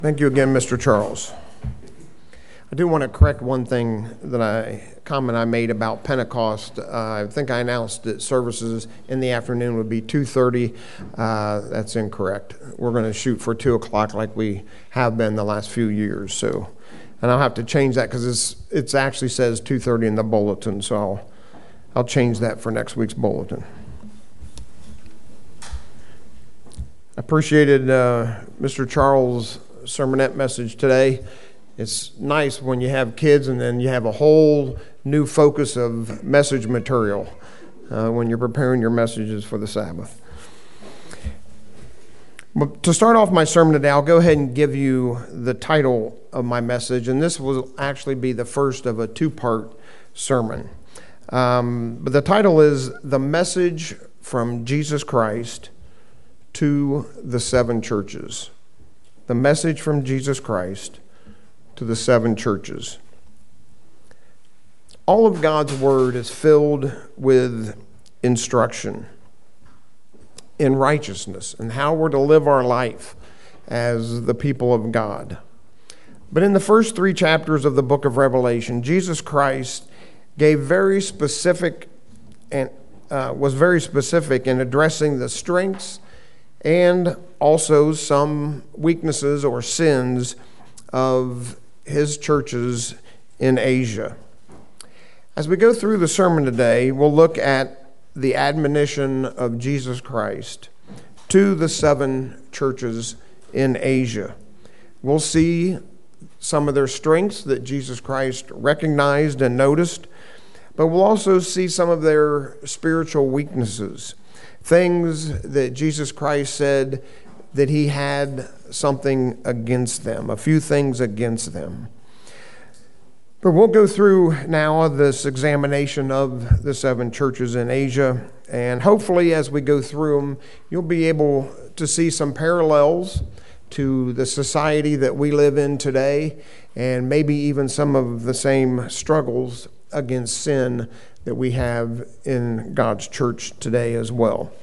Thank you again, Mr. Charles. I do want to correct one thing comment I made about Pentecost. I think I announced that services in the afternoon would be 2:30. That's incorrect. We're going to shoot for 2 o'clock like we have been the last few years. And I'll have to change that because it actually says 2:30 in the bulletin. So I'll change that for next week's bulletin. I appreciated Mr. Charles' sermonette message today. It's nice when you have kids and then you have a whole new focus of message material when you're preparing your messages for the Sabbath. But to start off my sermon today, I'll go ahead and give you the title of my message, and this will actually be the first of a two-part sermon. But the title is The Message from Jesus Christ to the Seven Churches. The message from Jesus Christ to the seven churches. All of God's word is filled with instruction in righteousness and how we're to live our life as the people of God. But in the first 3 chapters of the book of Revelation, Jesus Christ gave very specific and was very specific in addressing the strengths and also some weaknesses or sins of his churches in Asia. As we go through the sermon today, we'll look at the admonition of Jesus Christ to the 7 churches in Asia. We'll see some of their strengths that Jesus Christ recognized and noticed, but we'll also see some of their spiritual weaknesses, things that Jesus Christ said that he had something against them, a few things against them. But we'll go through now this examination of the 7 churches in Asia, and hopefully as we go through them, you'll be able to see some parallels to the society that we live in today, and maybe even some of the same struggles against sin that we have in God's church today as well.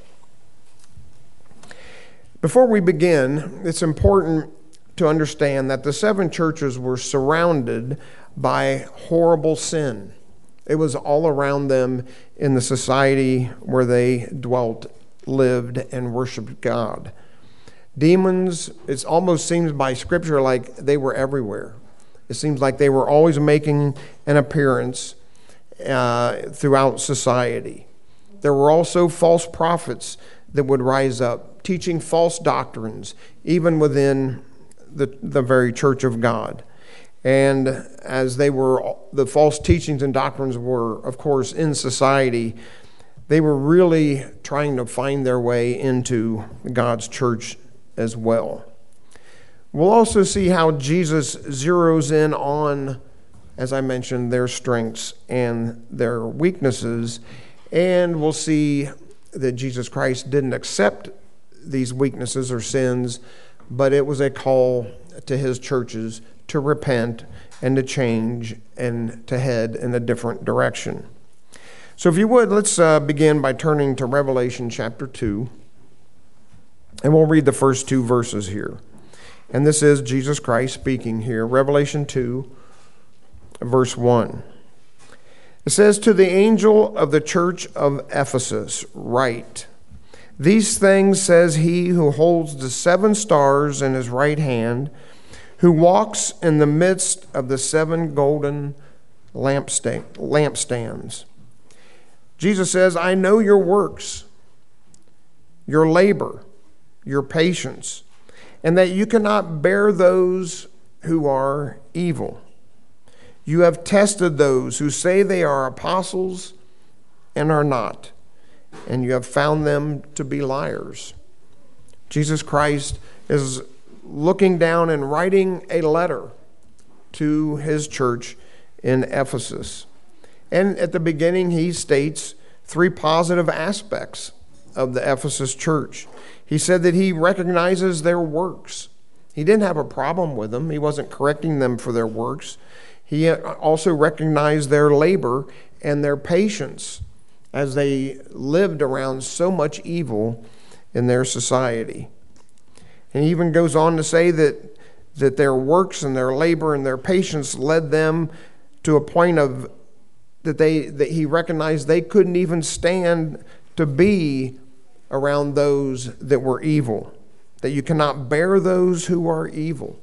Before we begin, it's important to understand that the 7 churches were surrounded by horrible sin. It was all around them in the society where they dwelt, lived, and worshiped God. Demons, it almost seems by Scripture like they were everywhere. It seems like they were always making an appearance throughout society. There were also false prophets that would rise up, teaching false doctrines, even within the very church of God. And as the false teachings and doctrines were, of course, in society, they were really trying to find their way into God's church as well. We'll also see how Jesus zeroes in on, as I mentioned, their strengths and their weaknesses, and we'll see that Jesus Christ didn't accept these weaknesses or sins, but it was a call to his churches to repent and to change and to head in a different direction. So if you would, let's begin by turning to Revelation chapter 2, and we'll read the first 2 verses here. And this is Jesus Christ speaking here, Revelation 2, verse 1. It says, "To the angel of the church of Ephesus write, these things says he who holds the 7 stars in his right hand, who walks in the midst of the 7 golden lampstands. Jesus says, I know your works, your labor, your patience, and that you cannot bear those who are evil. You have tested those who say they are apostles and are not, and you have found them to be liars." Jesus Christ is looking down and writing a letter to his church in Ephesus. And at the beginning, he states 3 positive aspects of the Ephesus church. He said that he recognizes their works. He didn't have a problem with them. He wasn't correcting them for their works. He also recognized their labor and their patience as they lived around so much evil in their society. And he even goes on to say that that their works and their labor and their patience led them to a point of that he recognized they couldn't even stand to be around those that were evil, that you cannot bear those who are evil.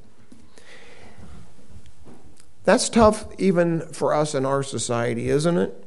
That's tough even for us in our society, isn't it?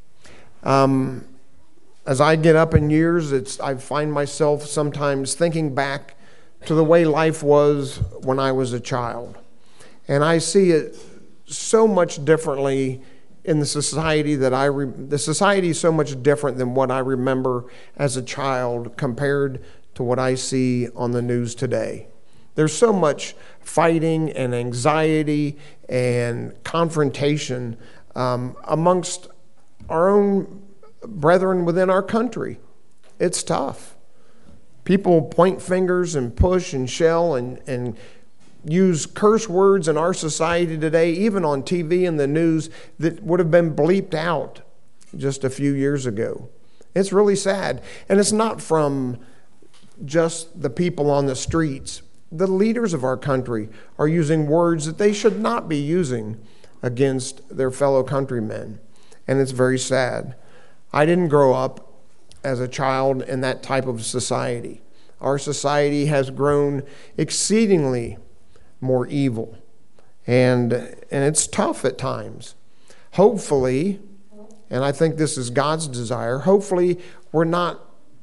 As I get up in years, I find myself sometimes thinking back to the way life was when I was a child. And I see it so much differently in the society the society is so much different than what I remember as a child compared to what I see on the news today. There's so much fighting and anxiety and confrontation amongst our own brethren within our country. It's tough. People point fingers and push and shell and use curse words in our society today, even on TV and the news, that would have been bleeped out just a few years ago. It's really sad. And it's not from just the people on the streets. The leaders of our country are using words that they should not be using against their fellow countrymen. And it's very sad. I didn't grow up as a child in that type of society. Our society has grown exceedingly more evil. And it's tough at times. Hopefully, and I think this is God's desire, hopefully we're not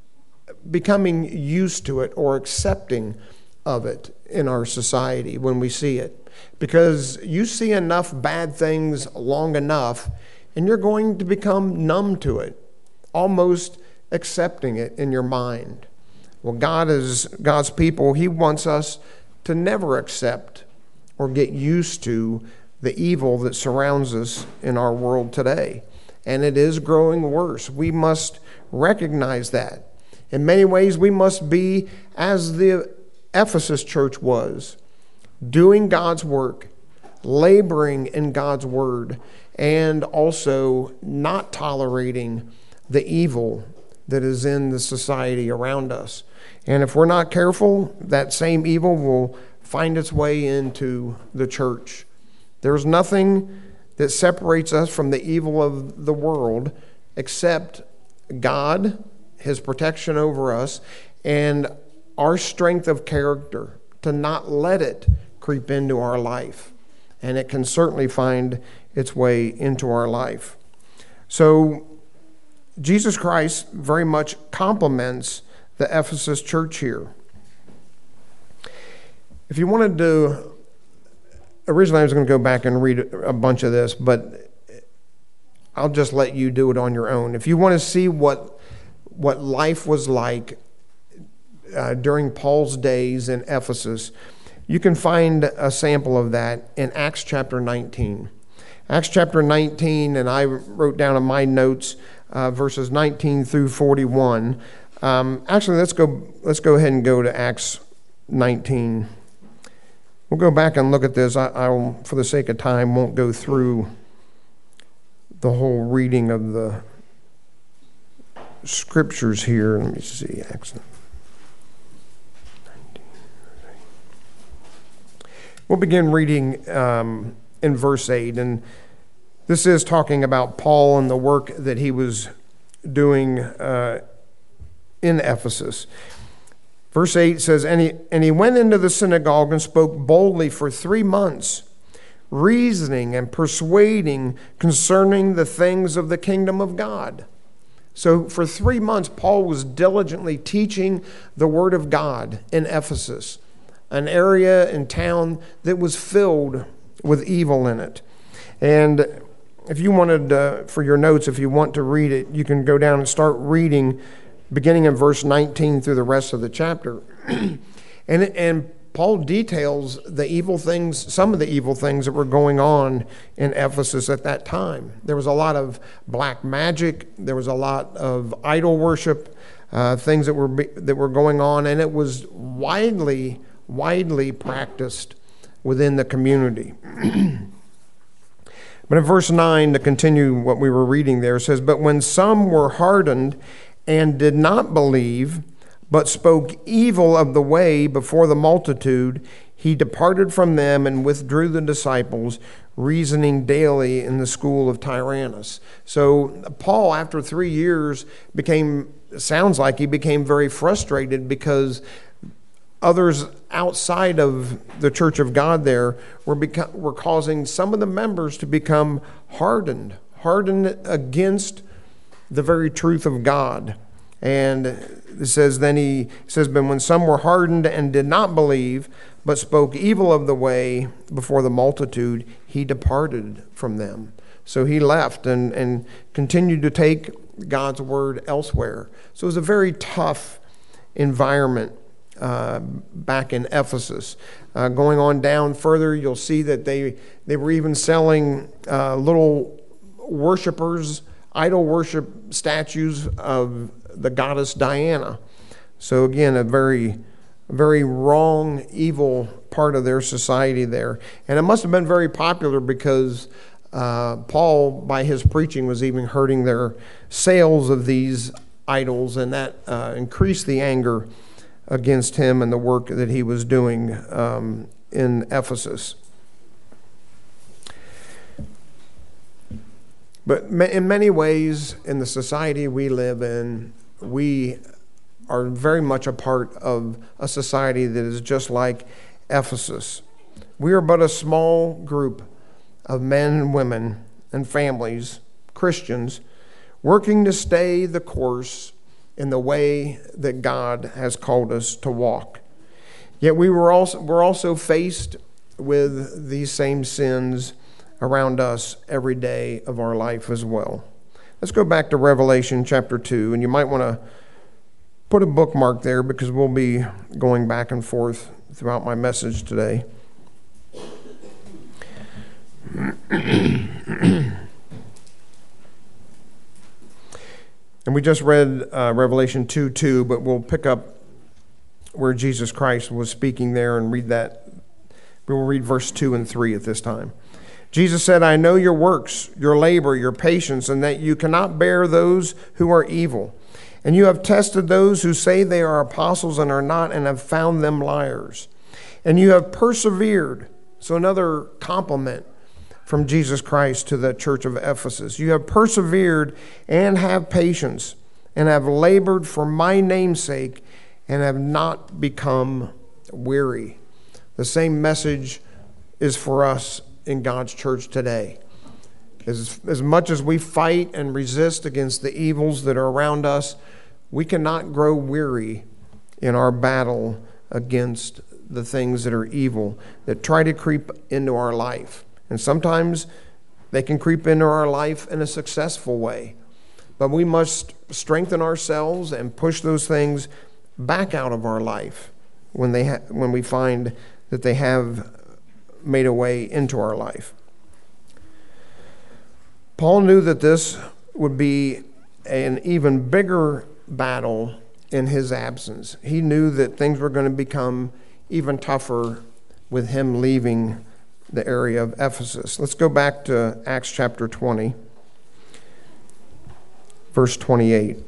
becoming used to it or accepting of it in our society when we see it. Because you see enough bad things long enough, and you're going to become numb to it, almost accepting it in your mind. Well, God is God's people. He wants us to never accept or get used to the evil that surrounds us in our world today. And it is growing worse. We must recognize that. In many ways, we must be as the Ephesus church was, doing God's work, laboring in God's word, and also not tolerating the evil that is in the society around us. And if we're not careful, that same evil will find its way into the church. There's nothing that separates us from the evil of the world except God, His protection over us, and our strength of character to not let it creep into our life. And it can certainly find its way into our life. So Jesus Christ very much compliments the Ephesus church here. If you wanted to, originally I was going to go back and read a bunch of this, but I'll just let you do it on your own. If you want to see what life was like during Paul's days in Ephesus, you can find a sample of that in Acts chapter 19. Acts chapter 19, and I wrote down in my notes verses 19 through 41. Actually, let's go ahead and go to Acts 19. We'll go back and look at this. I'll, for the sake of time, won't go through the whole reading of the scriptures here. Let me see. Acts 19. We'll begin reading in verse 8, and this is talking about Paul and the work that he was doing in Ephesus. Verse 8 says, And he went into the synagogue and spoke boldly for 3 months, reasoning and persuading concerning the things of the kingdom of God. So for 3 months, Paul was diligently teaching the word of God in Ephesus, an area in town that was filled with evil in it. And if you wanted, for your notes, if you want to read it, you can go down and start reading beginning in verse 19 through the rest of the chapter. And Paul details the evil things, some of the evil things that were going on in Ephesus at that time. There was a lot of black magic. There was a lot of idol worship, things that were going on, and it was widely practiced within the community. But in verse 9, to continue what we were reading there, it says, But when some were hardened and did not believe, but spoke evil of the way before the multitude, he departed from them and withdrew the disciples, reasoning daily in the school of Tyrannus. So Paul, after 3 years, sounds like he became very frustrated because others outside of the church of God there were causing some of the members to become hardened against the very truth of God. And it says, but when some were hardened and did not believe, but spoke evil of the way before the multitude, he departed from them. So he left and continued to take God's word elsewhere. So it was a very tough environment back in Ephesus. Going on down further, you'll see that they were even selling little worshipers, idol worship statues of the goddess Diana. So again, a very, very wrong, evil part of their society there. And it must have been very popular because Paul, by his preaching, was even hurting their sales of these idols, and that increased the anger against him and the work that he was doing in Ephesus. But in many ways, in the society we live in, we are very much a part of a society that is just like Ephesus. We are but a small group of men and women and families, Christians, working to stay the course in the way that God has called us to walk. Yet we're also faced with these same sins around us every day of our life as well. Let's go back to Revelation chapter 2, and you might want to put a bookmark there because we'll be going back and forth throughout my message today. And we just read Revelation 2:2, but we'll pick up where Jesus Christ was speaking there and read that. We will read verse 2 and 3 at this time. Jesus said, I know your works, your labor, your patience, and that you cannot bear those who are evil. And you have tested those who say they are apostles and are not, and have found them liars. And you have persevered. So another compliment from Jesus Christ to the church of Ephesus. You have persevered and have patience, and have labored for my name's sake, and have not become weary. The same message is for us in God's church today. As much as we fight and resist against the evils that are around us, we cannot grow weary in our battle against the things that are evil, that try to creep into our life. And sometimes they can creep into our life in a successful way. But we must strengthen ourselves and push those things back out of our life when we find that they have made a way into our life. Paul knew that this would be an even bigger battle in his absence. He knew that things were going to become even tougher with him leaving the area of Ephesus. Let's go back to Acts chapter 20, verse 28.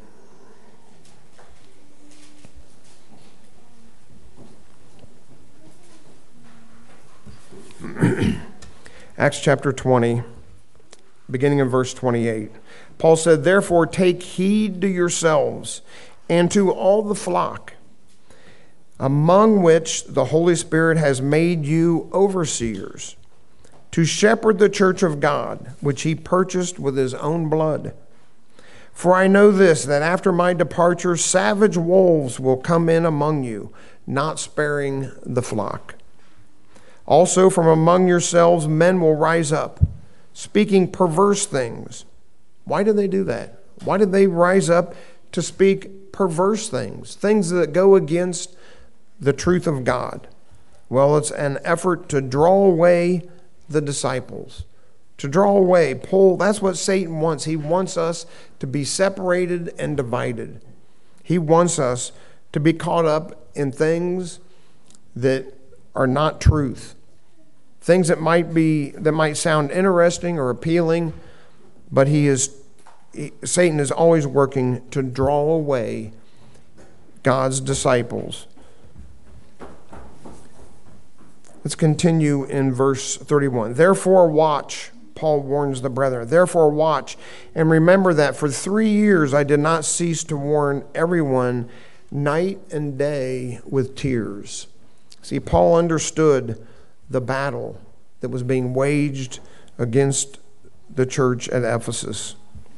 Acts chapter 20, beginning in verse 28. Paul said, therefore take heed to yourselves and to all the flock, among which the Holy Spirit has made you overseers, to shepherd the church of God, which he purchased with his own blood. For I know this, that after my departure, savage wolves will come in among you, not sparing the flock. Also from among yourselves men will rise up, speaking perverse things. Why do they do that? Why did they rise up to speak perverse things, things that go against the truth of God? Well, it's an effort to draw away the disciples, to draw away, pull. That's what Satan wants. He wants us to be separated and divided. He wants us to be caught up in things that are not truth, things that might sound interesting or appealing, but Satan is always working to draw away God's disciples Let's continue in verse 31. Therefore watch, Paul warns the brethren. Therefore watch, and remember that for 3 years I did not cease to warn everyone night and day with tears. See, Paul understood the battle that was being waged against the church at Ephesus.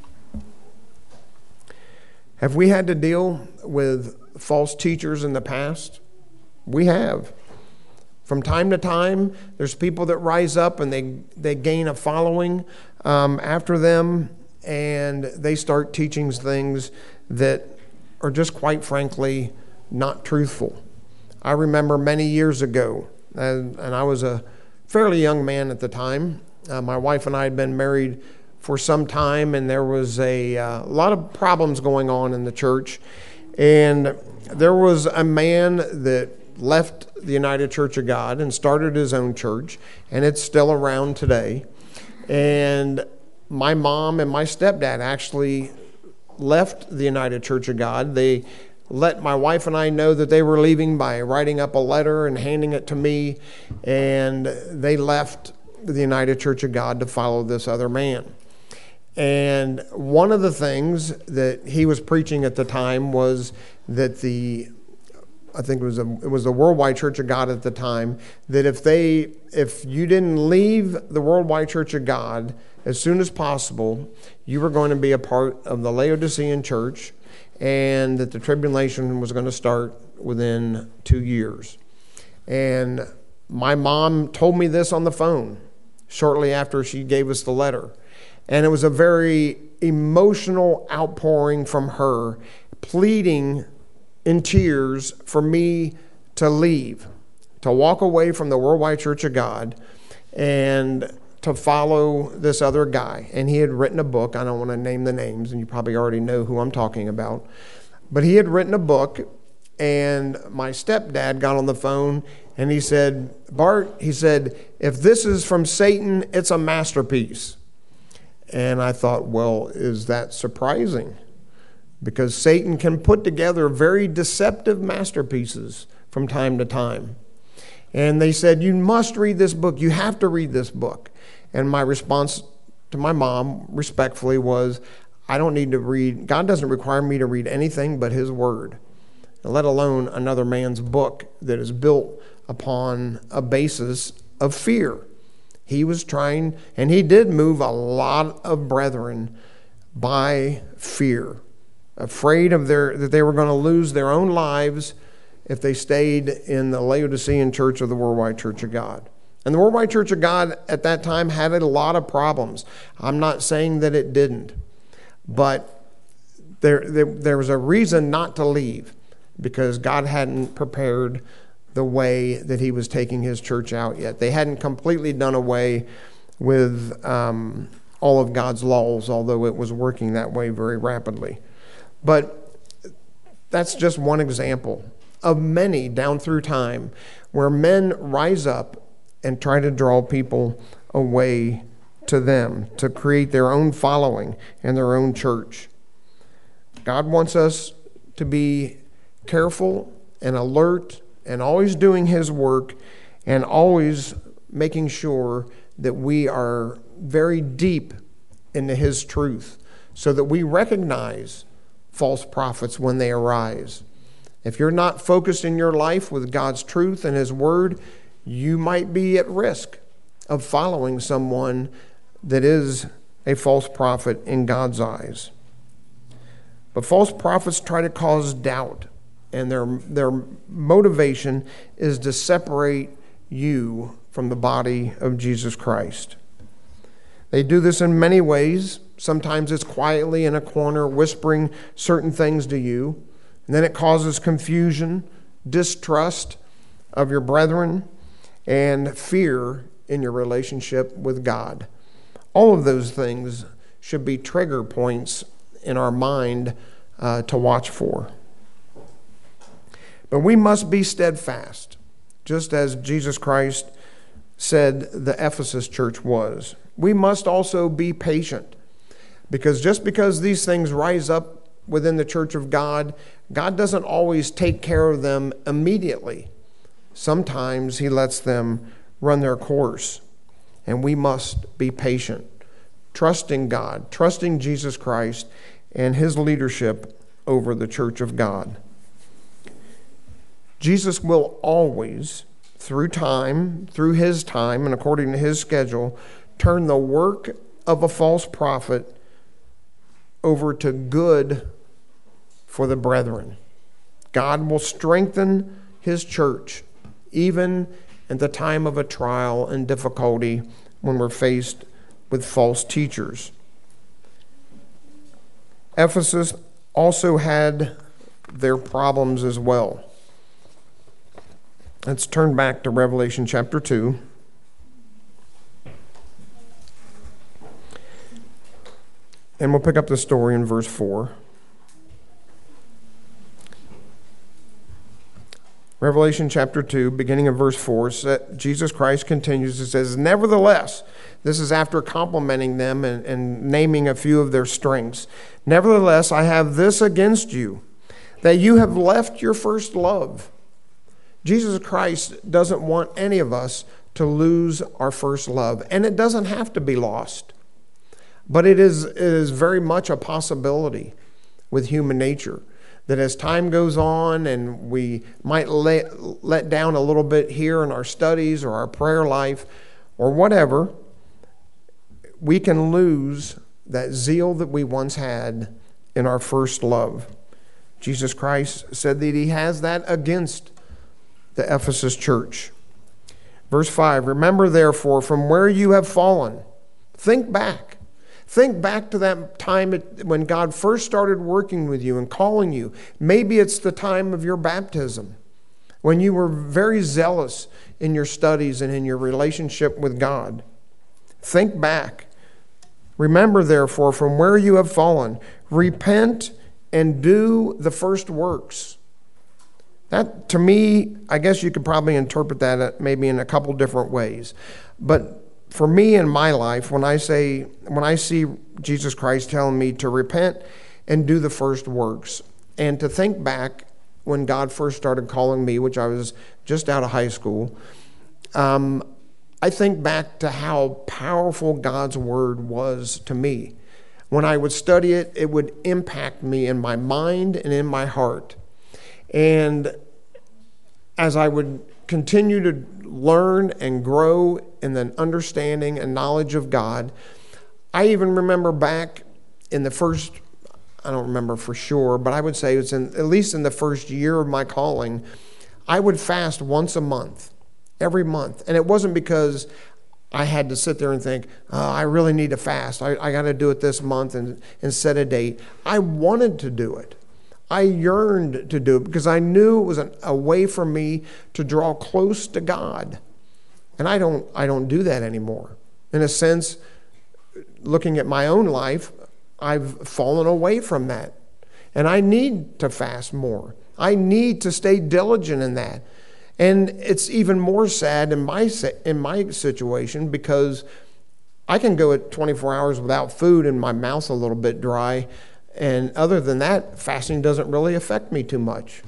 Have we had to deal with false teachers in the past? We have. From time to time, there's people that rise up and they gain a following after them, and they start teaching things that are just quite frankly not truthful. I remember many years ago, and I was a fairly young man at the time. My wife and I had been married for some time, and there was a lot of problems going on in the church. And there was a man that left the United Church of God and started his own church, and it's still around today. And my mom and my stepdad actually left the United Church of God. They let my wife and I know that they were leaving by writing up a letter and handing it to me, and they left the United Church of God to follow this other man. And one of the things that he was preaching at the time was that I think it was the Worldwide Church of God at the time, that if you didn't leave the Worldwide Church of God as soon as possible, you were going to be a part of the Laodicean church, and that the tribulation was going to start within 2 years. And my mom told me this on the phone shortly after she gave us the letter. And it was a very emotional outpouring from her, pleading in tears for me to leave, to walk away from the Worldwide Church of God and to follow this other guy. And he had written a book. I don't want to name the names, and you probably already know who I'm talking about. But he had written a book, and my stepdad got on the phone, and he said, Bart, he said, if this is from Satan, it's a masterpiece. And I thought, well, is that surprising? Because Satan can put together very deceptive masterpieces from time to time. And they said, you must read this book. You have to read this book. And my response to my mom, respectfully, was, I don't need to read. God doesn't require me to read anything but His Word, let alone another man's book that is built upon a basis of fear. He was trying, and he did move a lot of brethren by fear, afraid of that they were going to lose their own lives if they stayed in the Laodicean church of the Worldwide Church of God. And the Worldwide Church of God at that time had a lot of problems. I'm not saying that it didn't, but there was a reason not to leave, because God hadn't prepared the way that He was taking His church out yet. They hadn't completely done away with all of God's laws, although it was working that way very rapidly. But that's just one example of many down through time where men rise up and try to draw people away to them, to create their own following and their own church. God wants us to be careful and alert and always doing His work and always making sure that we are very deep into His truth so that we recognize false prophets when they arise. If you're not focused in your life with God's truth and His Word, you might be at risk of following someone that is a false prophet in God's eyes. But false prophets try to cause doubt, and their motivation is to separate you from the body of Jesus Christ. They do this in many ways. Sometimes it's quietly in a corner whispering certain things to you, and then it causes confusion, distrust of your brethren, and fear in your relationship with God. All of those things should be trigger points in our mind to watch for. But we must be steadfast, just as Jesus Christ said the Ephesus church was. We must also be patient, because just because these things rise up within the church of God, God doesn't always take care of them immediately. Sometimes he lets them run their course, and we must be patient, trusting God, trusting Jesus Christ and his leadership over the church of God. Jesus will always, through his time, and according to his schedule, turn the work of a false prophet over to good for the brethren. God will strengthen his church, even at the time of a trial and difficulty when we're faced with false teachers. Ephesus also had their problems as well. Let's turn back to Revelation chapter 2. And we'll pick up the story in verse 4. Revelation chapter 2, beginning of verse 4, Jesus Christ continues. It says, "Nevertheless," this is after complimenting them and naming a few of their strengths. "Nevertheless, I have this against you, that you have left your first love." Jesus Christ doesn't want any of us to lose our first love, and it doesn't have to be lost. But it is very much a possibility with human nature that as time goes on and we might let down a little bit here in our studies or our prayer life or whatever, we can lose that zeal that we once had in our first love. Jesus Christ said that he has that against the Ephesus church. Verse 5, "Remember therefore from where you have fallen." Think back. Think back to that time when God first started working with you and calling you. Maybe it's the time of your baptism, when you were very zealous in your studies and in your relationship with God. Think back. "Remember therefore from where you have fallen. Repent and do the first works." That, to me, I guess you could probably interpret that maybe in a couple different ways. But for me in my life, when I see Jesus Christ telling me to repent and do the first works, and to think back when God first started calling me, which I was just out of high school, I think back to how powerful God's word was to me. When I would study it, it would impact me in my mind and in my heart. And as I would continue to learn and grow in the understanding and knowledge of God, I even remember back in the first, I don't remember for sure, but I would say it's at least in the first year of my calling, I would fast once a month, every month. And it wasn't because I had to sit there and think, I really need to fast. I got to do it this month and set a date. I wanted to do it. I yearned to do it because I knew it was a way for me to draw close to God. And I don't do that anymore. In a sense, looking at my own life, I've fallen away from that. And I need to fast more. I need to stay diligent in that. And it's even more sad in my situation because I can go at 24 hours without food and my mouth's a little bit dry. And other than that, fasting doesn't really affect me too much.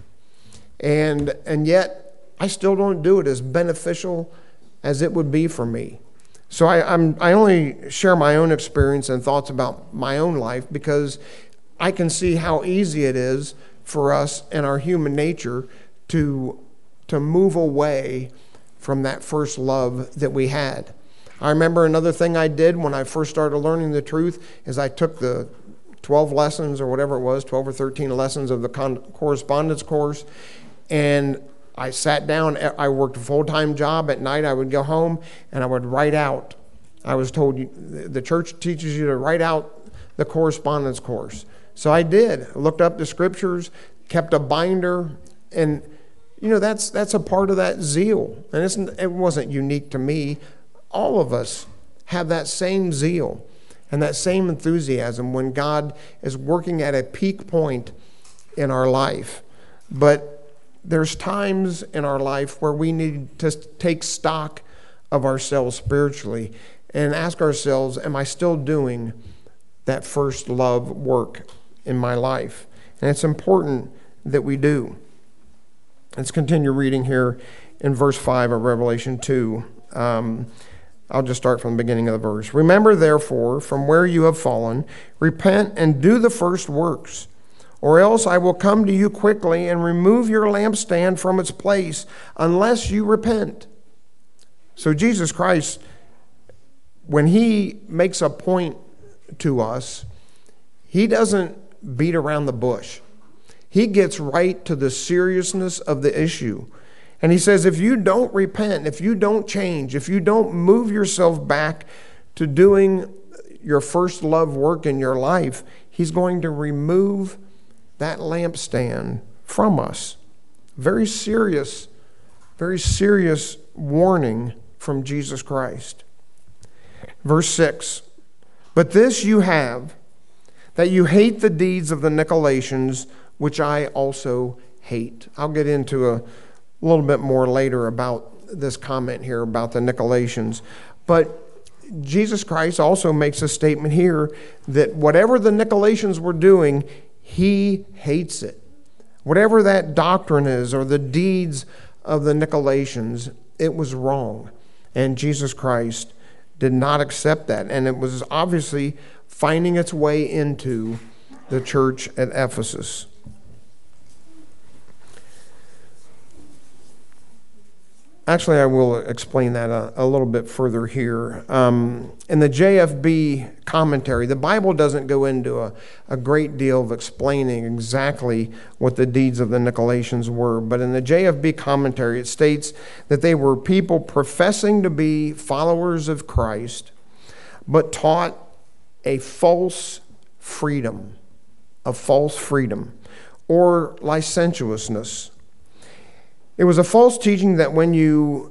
And yet, I still don't do it as beneficial as it would be for me. So I only share my own experience and thoughts about my own life because I can see how easy it is for us and our human nature to move away from that first love that we had. I remember another thing I did when I first started learning the truth is I took the 12 lessons or whatever it was, 12 or 13 lessons of the correspondence course, and I sat down. I worked a full-time job. At night I would go home and I would write out. I was told the church teaches you to write out the correspondence course. So I did. I looked up the scriptures, kept a binder, and that's a part of that zeal. And it wasn't unique to me. All of us have that same zeal and that same enthusiasm when God is working at a peak point in our life. But there's times in our life where we need to take stock of ourselves spiritually and ask ourselves, am I still doing that first love work in my life? And it's important that we do. Let's continue reading here in verse 5 of Revelation 2. I'll just start from the beginning of the verse. Remember, therefore, from where you have fallen, repent and do the first works, or else I will come to you quickly and remove your lampstand from its place, unless you repent. So Jesus Christ, when he makes a point to us, he doesn't beat around the bush. He gets right to the seriousness of the issue. And he says, if you don't repent, if you don't change, if you don't move yourself back to doing your first love work in your life, he's going to remove that lampstand from us. Very serious warning from Jesus Christ. Verse 6, but this you have, that you hate the deeds of the Nicolaitans, which I also hate. I'll get into a little bit more later about this comment here about the Nicolaitans. But Jesus Christ also makes a statement here that whatever the Nicolaitans were doing, he hates it. Whatever that doctrine is or the deeds of the Nicolaitans, it was wrong. And Jesus Christ did not accept that. And it was obviously finding its way into the church at Ephesus. Actually, I will explain that a little bit further here. In the JFB commentary, the Bible doesn't go into a great deal of explaining exactly what the deeds of the Nicolaitans were. But in the JFB commentary, it states that they were people professing to be followers of Christ, but taught a false freedom, or licentiousness. It was a false teaching that when you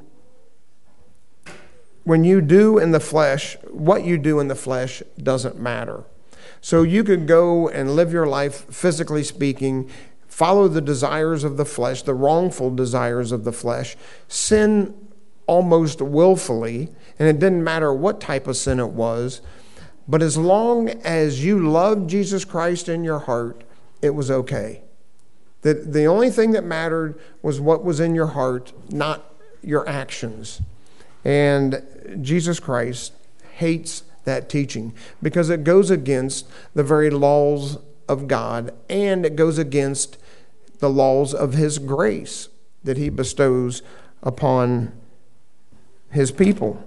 do in the flesh, what you do in the flesh doesn't matter. So you could go and live your life, physically speaking, follow the desires of the flesh, the wrongful desires of the flesh, sin almost willfully, and it didn't matter what type of sin it was, but as long as you loved Jesus Christ in your heart, it was okay. That the only thing that mattered was what was in your heart, not your actions. And Jesus Christ hates that teaching because it goes against the very laws of God, and it goes against the laws of his grace that he bestows upon his people.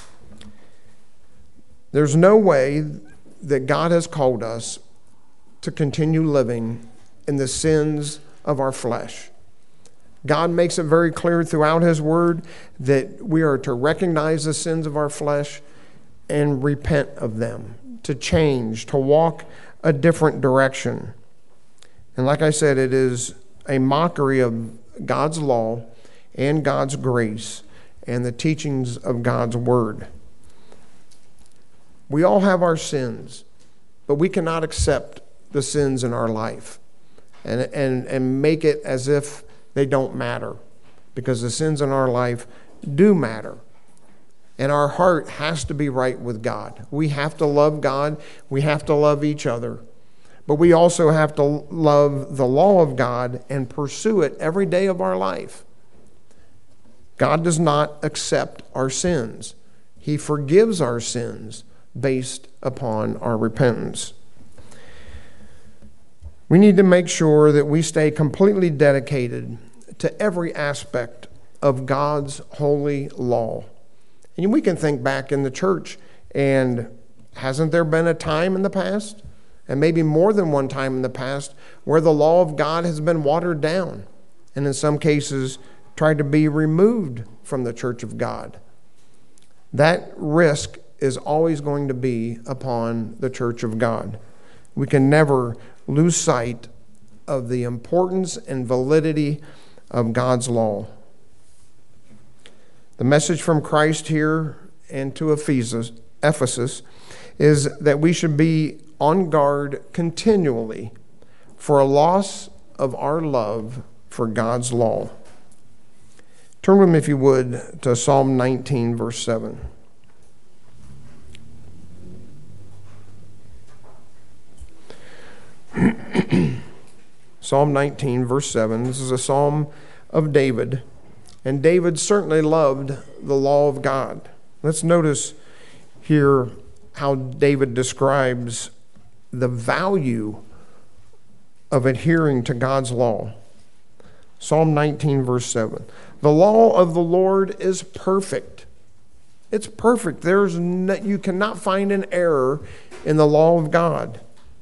There's no way that God has called us to continue living in the sins of our flesh. God makes it very clear throughout his word that we are to recognize the sins of our flesh and repent of them, to change, to walk a different direction. And like I said, it is a mockery of God's law and God's grace and the teachings of God's word. We all have our sins, but we cannot accept the sins in our life and make it as if they don't matter, because the sins in our life do matter. And our heart has to be right with God. We have to love God. We have to love each other. But we also have to love the law of God and pursue it every day of our life. God does not accept our sins. He forgives our sins based upon our repentance. We need to make sure that we stay completely dedicated to every aspect of God's holy law. And we can think back in the church, and hasn't there been a time in the past, and maybe more than one time in the past, where the law of God has been watered down, and in some cases tried to be removed from the church of God? That risk is always going to be upon the church of God. We can never lose sight of the importance and validity of God's law. The message from Christ here and to Ephesus is that we should be on guard continually for a loss of our love for God's law. Turn with me, if you would, to Psalm 19, verse 7. Psalm 19, verse 7. This is a psalm of David. And David certainly loved the law of God. Let's notice here how David describes the value of adhering to God's law. Psalm 19, verse 7. The law of the Lord is perfect. It's perfect. You cannot find an error in the law of God.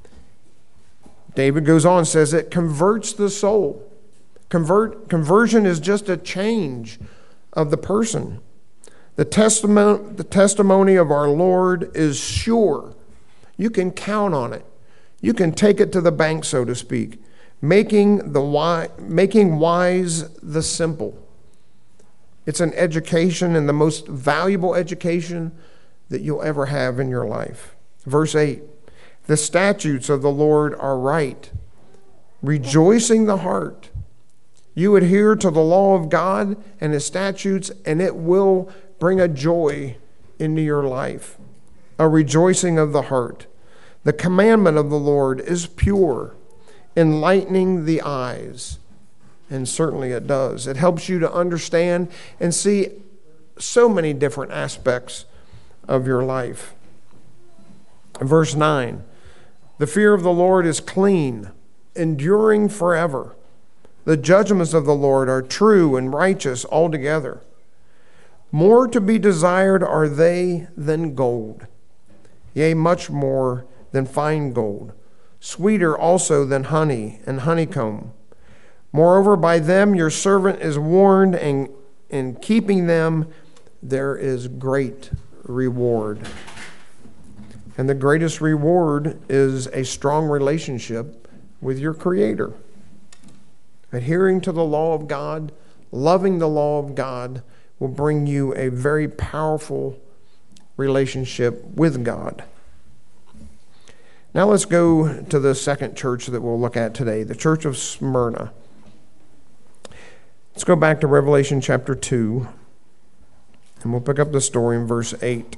David goes on and says it converts the soul. Conversion is just a change of the person. The testimony of our Lord is sure. You can count on it. You can take it to the bank, so to speak, making wise the simple. It's an education, and the most valuable education that you'll ever have in your life. Verse 8, the statutes of the Lord are right, rejoicing the heart. You adhere to the law of God and His statutes, and it will bring a joy into your life, a rejoicing of the heart. The commandment of the Lord is pure, enlightening the eyes. And certainly it does. It helps you to understand and see so many different aspects of your life. Verse 9, the fear of the Lord is clean, enduring forever. The judgments of the Lord are true and righteous altogether. More to be desired are they than gold, yea, much more than fine gold, sweeter also than honey and honeycomb. Moreover, by them your servant is warned, and in keeping them there is great reward. And the greatest reward is a strong relationship with your Creator. Adhering to the law of God, loving the law of God, will bring you a very powerful relationship with God. Now let's go to the second church that we'll look at today, the church of Smyrna. Let's go back to Revelation chapter 2, and we'll pick up the story in verse 8.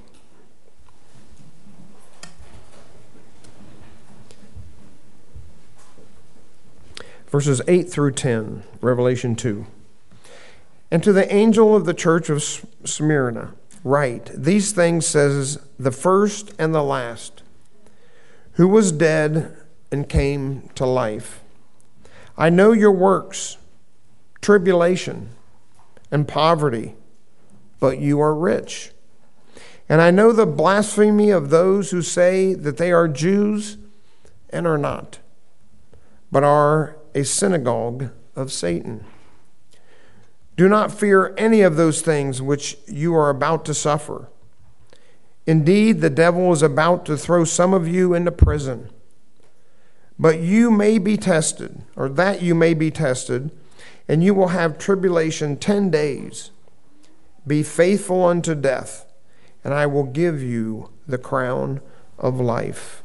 Verses 8 through 10, Revelation 2. And to the angel of the church of Smyrna write, these things says the first and the last, who was dead and came to life. I know your works, tribulation and poverty, but you are rich. And I know the blasphemy of those who say that they are Jews and are not, but are a synagogue of Satan. Do not fear any of those things which you are about to suffer. Indeed, the devil is about to throw some of you into prison. But you may be tested, or that you may be tested, and you will have tribulation 10 days. Be faithful unto death, and I will give you the crown of life.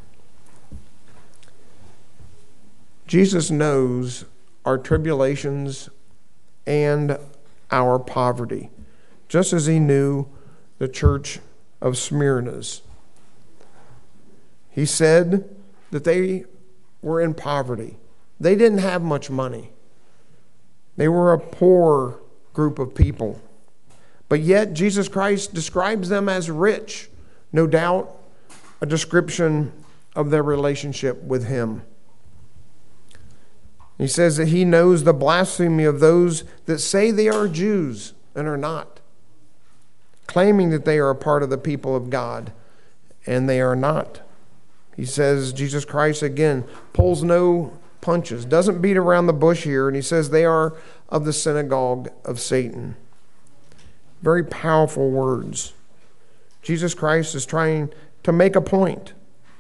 Jesus knows our tribulations and our poverty, just as He knew the church of Smyrna's. He said that they were in poverty. They didn't have much money. They were a poor group of people. But yet Jesus Christ describes them as rich. No doubt a description of their relationship with Him. He says that He knows the blasphemy of those that say they are Jews and are not, claiming that they are a part of the people of God, and they are not. He says Jesus Christ, again, pulls no punches, doesn't beat around the bush here, and He says they are of the synagogue of Satan. Very powerful words. Jesus Christ is trying to make a point.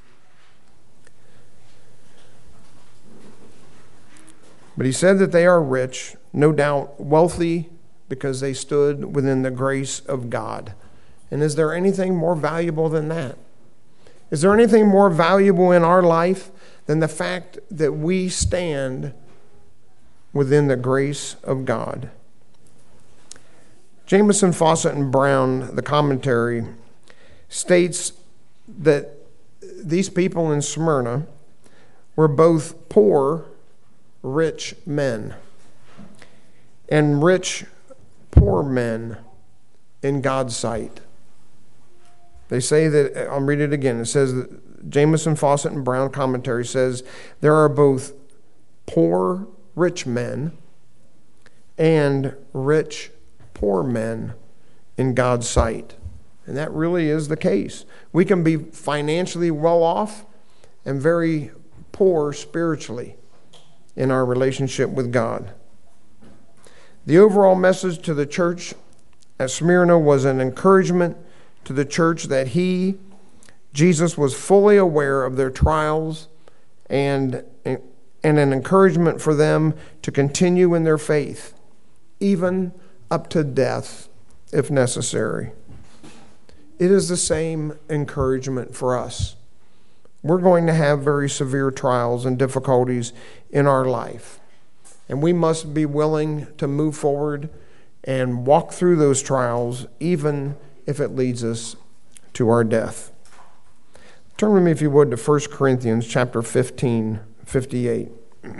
But He said that they are rich, no doubt wealthy, because they stood within the grace of God. And is there anything more valuable than that? Is there anything more valuable in our life than the fact that we stand within the grace of God? Jamieson, Fawcett, and Brown, the commentary, states that these people in Smyrna were both poor, rich men. And rich poor men in God's sight. They say that, I'll read it again. It says, that Jamieson, Fawcett, and Brown commentary says, there are both poor, rich men and rich, poor men in God's sight. And that really is the case. We can be financially well off and very poor spiritually in our relationship with God. The overall message to the church at Smyrna was an encouragement to the church that Jesus, was fully aware of their trials and an encouragement for them to continue in their faith, even up to death if necessary. It is the same encouragement for us. We're going to have very severe trials and difficulties in our life, and we must be willing to move forward and walk through those trials, even if it leads us to our death. Turn with me, if you would, to 1 Corinthians chapter 15, 58.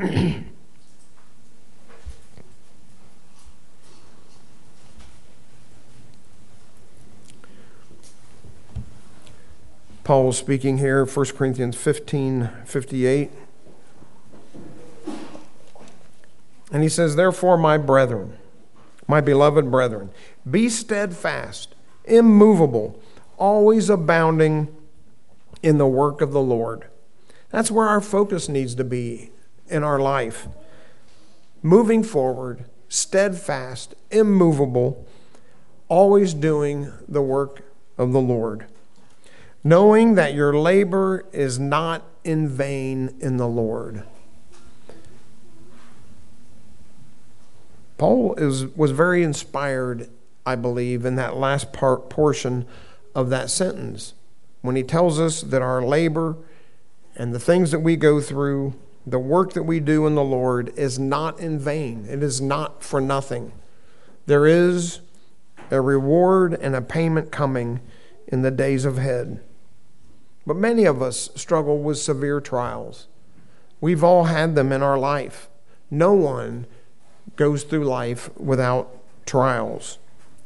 Paul is speaking here, 1 Corinthians 15, 58. And he says, therefore, my brethren, my beloved brethren, be steadfast, immovable, always abounding in the work of the Lord. That's where our focus needs to be in our life. Moving forward, steadfast, immovable, always doing the work of the Lord, knowing that your labor is not in vain in the Lord. Paul was very inspired, I believe, in that last portion of that sentence, when he tells us that our labor and the things that we go through, the work that we do in the Lord, is not in vain. It is not for nothing. There is a reward and a payment coming in the days ahead. But many of us struggle with severe trials. We've all had them in our life. No one goes through life without trials.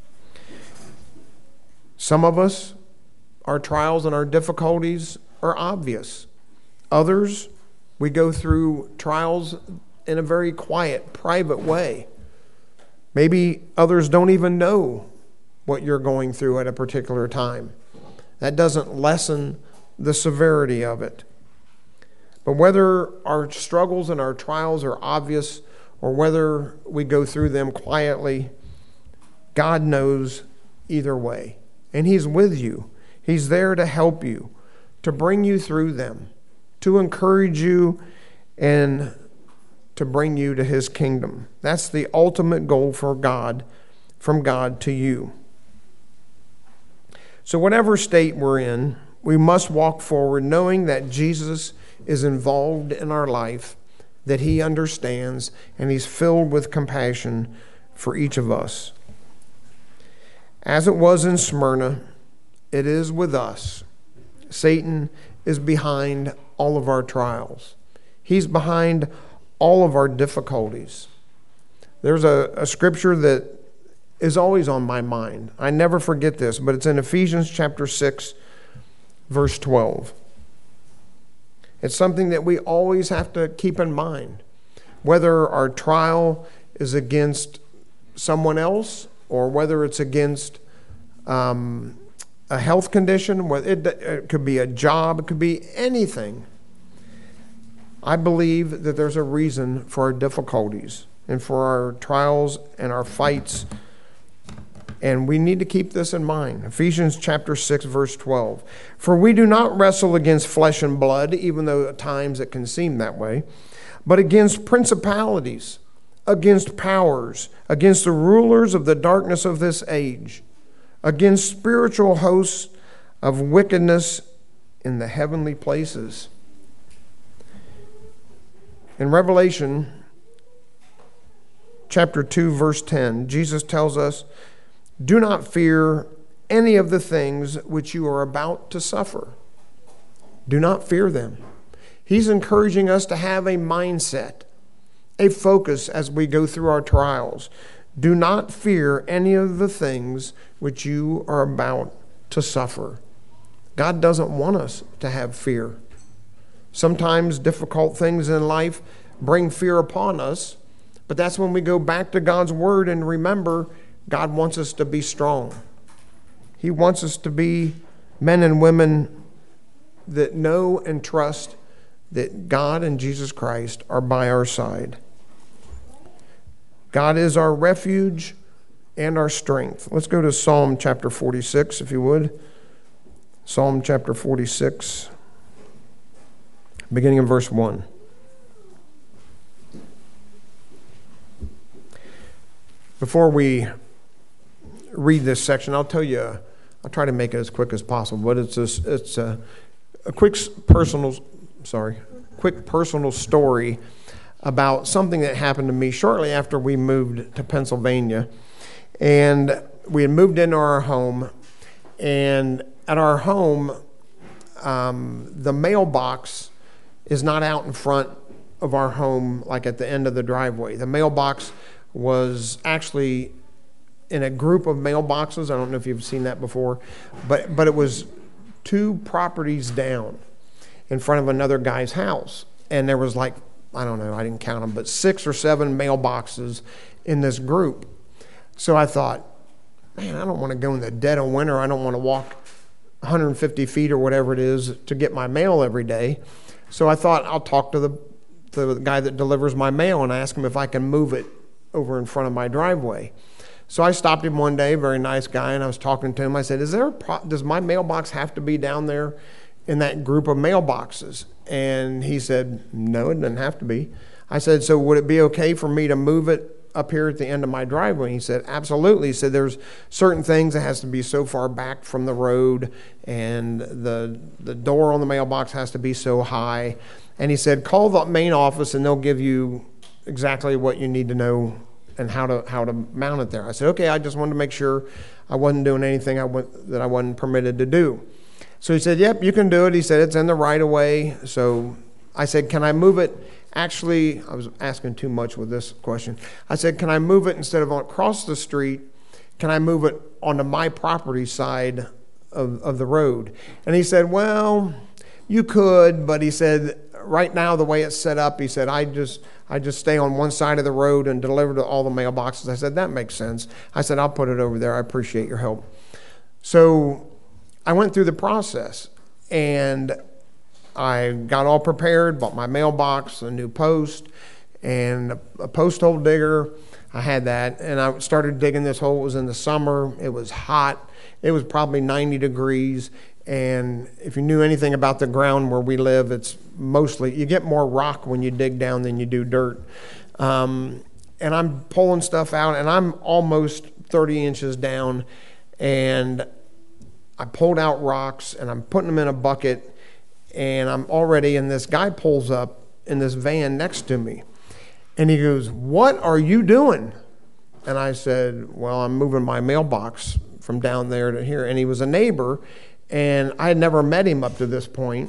Some of us, our trials and our difficulties are obvious. Others, we go through trials in a very quiet, private way. Maybe others don't even know what you're going through at a particular time. That doesn't lessen the severity of it. But whether our struggles and our trials are obvious or whether we go through them quietly, God knows either way. And He's with you. He's there to help you, to bring you through them, to encourage you, and to bring you to His kingdom. That's the ultimate goal for God, from God to you. So whatever state we're in, we must walk forward knowing that Jesus is involved in our life, that He understands, and He's filled with compassion for each of us. As it was in Smyrna, it is with us. Satan is behind all of our trials. He's behind all of our difficulties. There's a scripture that is always on my mind. I never forget this, but it's in Ephesians chapter 6, verse 12. It's something that we always have to keep in mind. Whether our trial is against someone else or whether it's against a health condition, it could be a job, it could be anything. I believe that there's a reason for our difficulties and for our trials and our fights. And we need to keep this in mind. Ephesians chapter 6, verse 12. For we do not wrestle against flesh and blood, even though at times it can seem that way, but against principalities, against powers, against the rulers of the darkness of this age, against spiritual hosts of wickedness in the heavenly places. In Revelation chapter 2, verse 10, Jesus tells us, do not fear any of the things which you are about to suffer. Do not fear them. He's encouraging us to have a mindset, a focus as we go through our trials. Do not fear any of the things which you are about to suffer. God doesn't want us to have fear. Sometimes difficult things in life bring fear upon us, but that's when we go back to God's word and remember God wants us to be strong. He wants us to be men and women that know and trust that God and Jesus Christ are by our side. God is our refuge and our strength. Let's go to Psalm chapter 46, if you would. Psalm chapter 46, beginning in verse 1. Before we read this section, I'll tell you, I'll try to make it as quick as possible, but it's a quick personal story about something that happened to me shortly after we moved to Pennsylvania. And we had moved into our home, and at our home, the mailbox is not out in front of our home, like at the end of the driveway. The mailbox was actually in a group of mailboxes. I don't know if you've seen that before, but it was 2 properties down in front of another guy's house. And there was like, I don't know, I didn't count them, but 6 or 7 mailboxes in this group. So I thought, man, I don't want to go in the dead of winter. I don't want to walk 150 feet or whatever it is to get my mail every day. So I thought I'll talk to the guy that delivers my mail and ask him if I can move it over in front of my driveway. So I stopped him one day, very nice guy, and I was talking to him. I said, does my mailbox have to be down there in that group of mailboxes? And he said, no, it doesn't have to be. I said, so would it be okay for me to move it up here at the end of my driveway? And he said, absolutely. He said, there's certain things that has to be so far back from the road, and the door on the mailbox has to be so high. And he said, call the main office and they'll give you exactly what you need to know and how to mount it there. I said, okay, I just wanted to make sure I wasn't doing anything that I wasn't permitted to do. So he said, yep, you can do it. He said, it's in the right of way. So I said, can I move it? Actually, I was asking too much with this question. I said, can I move it instead of across the street? Can I move it onto my property side of the road? And he said, well, you could, but he said, right now the way it's set up, he said, I just stay on one side of the road and deliver to all the mailboxes. I said, that makes sense. I said, I'll put it over there. I appreciate your help. So I went through the process, and I got all prepared, bought my mailbox, a new post, and a post hole digger. I had that, and I started digging this hole. It was in the summer. It was hot. It was probably 90 degrees. And if you knew anything about the ground where we live, it's mostly, you get more rock when you dig down than you do dirt. And I'm pulling stuff out, and I'm almost 30 inches down, and I pulled out rocks, and I'm putting them in a bucket, and I'm already, and this guy pulls up in this van next to me, and he goes, what are you doing? And I said, well, I'm moving my mailbox from down there to here. And he was a neighbor, and I had never met him up to this point.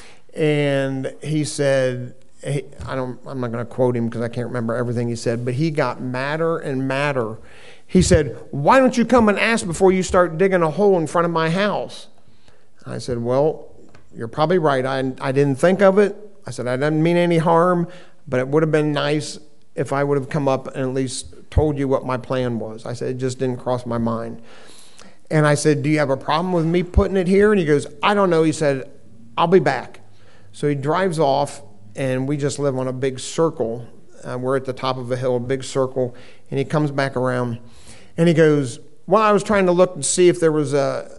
And he said, hey, I'm not going to quote him because I can't remember everything he said, but he got madder and madder. He said, why don't you come and ask before you start digging a hole in front of my house? I said, well, you're probably right. I didn't think of it. I said, I didn't mean any harm, but it would have been nice if I would have come up and at least told you what my plan was. I said, it just didn't cross my mind. And I said, do you have a problem with me putting it here? And he goes, I don't know. He said, I'll be back. So he drives off, and we just live on a big circle. We're at the top of a hill, a big circle. And he comes back around, and he goes, well, I was trying to look and see if there was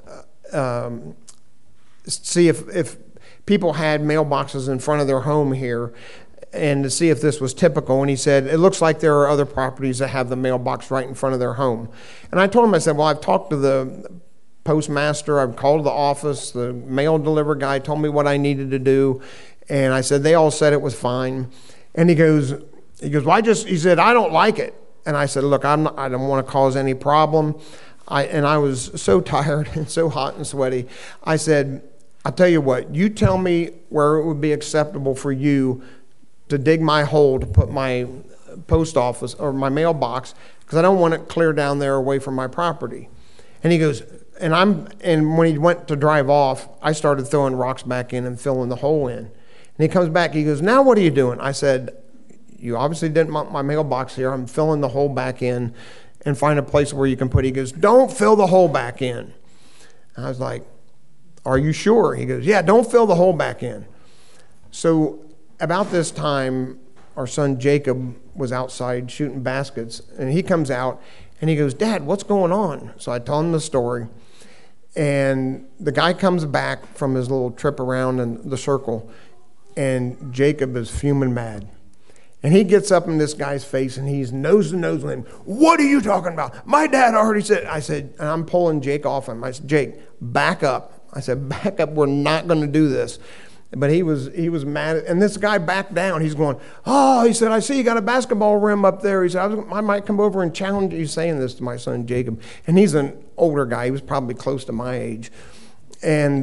see if people had mailboxes in front of their home here, and to see if this was typical. And he said, it looks like there are other properties that have the mailbox right in front of their home. And I told him, I said, well, I've talked to the postmaster, I've called the office, the mail delivery guy told me what I needed to do. And I said, they all said it was fine. And he goes, well, he said, I don't like it. And I said, look, I don't want to cause any problem. I was so tired and so hot and sweaty. I said, I'll tell you what, you tell me where it would be acceptable for you to dig my hole to put my post office or my mailbox because I don't want it clear down there away from my property. And he goes, and when he went to drive off, I started throwing rocks back in and filling the hole in. And he comes back, he goes, now what are you doing? I said, you obviously didn't want my mailbox here. I'm filling the hole back in and find a place where you can put it. He goes, don't fill the hole back in. And I was like, are you sure? He goes, yeah, don't fill the hole back in. So about this time, our son Jacob was outside shooting baskets, and he comes out and he goes, Dad, what's going on? So I tell him the story, and the guy comes back from his little trip around in the circle, and Jacob is fuming mad. And he gets up in this guy's face and he's nose to nose with him. What are you talking about? My dad already said. I said, and I'm pulling Jake off him. I said, Jake, back up. I said, back up. We're not going to do this. But he was mad. And this guy backed down. He's going, oh, he said, I see you got a basketball rim up there. He said, I might come over and challenge you. He's saying this to my son Jacob. And he's an older guy. He was probably close to my age. And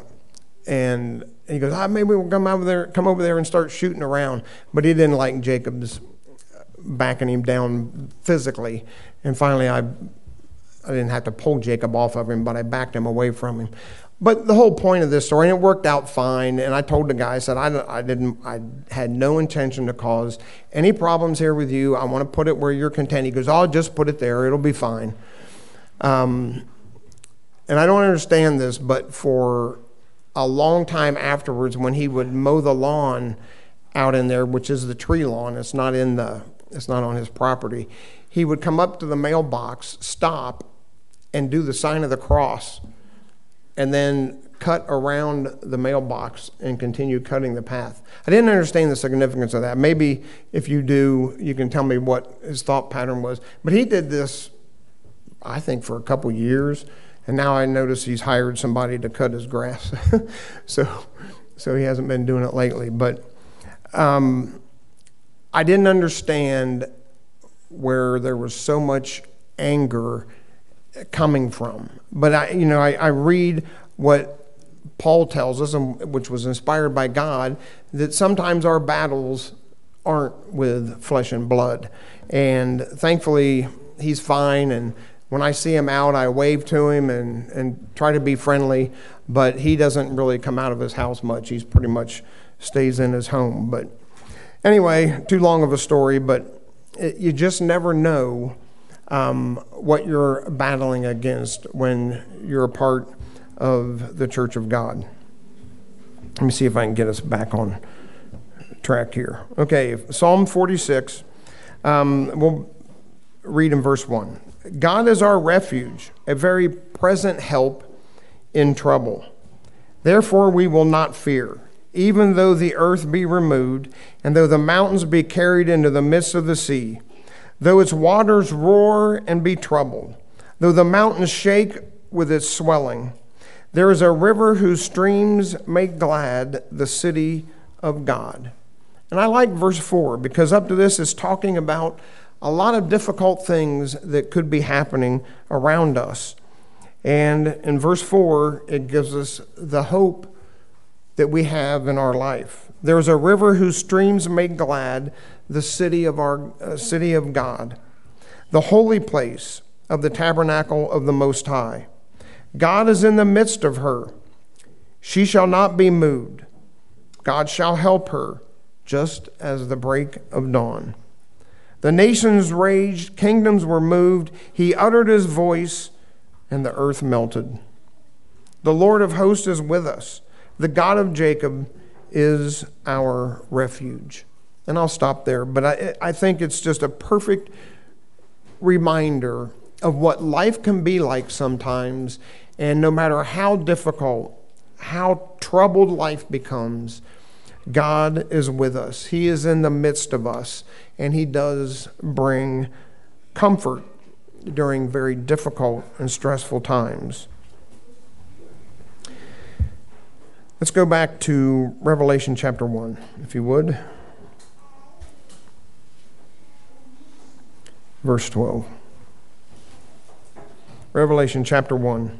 he goes, maybe we'll come over there and start shooting around. But he didn't like Jacob's backing him down physically. And finally, I didn't have to pull Jacob off of him, but I backed him away from him. But the whole point of this story, and it worked out fine. And I told the guy, I said, I had no intention to cause any problems here with you. I want to put it where you're content. He goes, I'll just put it there. It'll be fine. And I don't understand this, but for a long time afterwards, when he would mow the lawn out in there, which is the tree lawn, it's not on his property, he would come up to the mailbox, stop, and do the sign of the cross, and then cut around the mailbox and continue cutting the path. I didn't understand the significance of that. Maybe if you do, you can tell me what his thought pattern was. But he did this, I think, for a couple years. And now I notice he's hired somebody to cut his grass. so he hasn't been doing it lately. But I didn't understand where there was so much anger coming from. But I read what Paul tells us, which was inspired by God, that sometimes our battles aren't with flesh and blood. And thankfully, he's fine. And when I see him out, I wave to him and try to be friendly, but he doesn't really come out of his house much. He's pretty much stays in his home. But anyway, too long of a story, but you just never know what you're battling against when you're a part of the Church of God. Let me see if I can get us back on track here. Okay, Psalm 46, we'll read in verse 1. God is our refuge, a very present help in trouble. Therefore we will not fear, even though the earth be removed, and though the mountains be carried into the midst of the sea, though its waters roar and be troubled, though the mountains shake with its swelling. There is a river whose streams make glad the city of God. And I like verse 4, because up to this is talking about a lot of difficult things that could be happening around us. And in verse 4, it gives us the hope that we have in our life. There is a river whose streams make glad the city of God, the holy place of the tabernacle of the Most High. God is in the midst of her. She shall not be moved. God shall help her just as the break of dawn. The nations raged, kingdoms were moved. He uttered his voice, and the earth melted. The Lord of hosts is with us. The God of Jacob is our refuge. And I'll stop there, but I think it's just a perfect reminder of what life can be like sometimes. And no matter how difficult, how troubled life becomes, God is with us. He is in the midst of us, and he does bring comfort during very difficult and stressful times. Let's go back to Revelation chapter 1, if you would. Verse 12. Revelation chapter 1,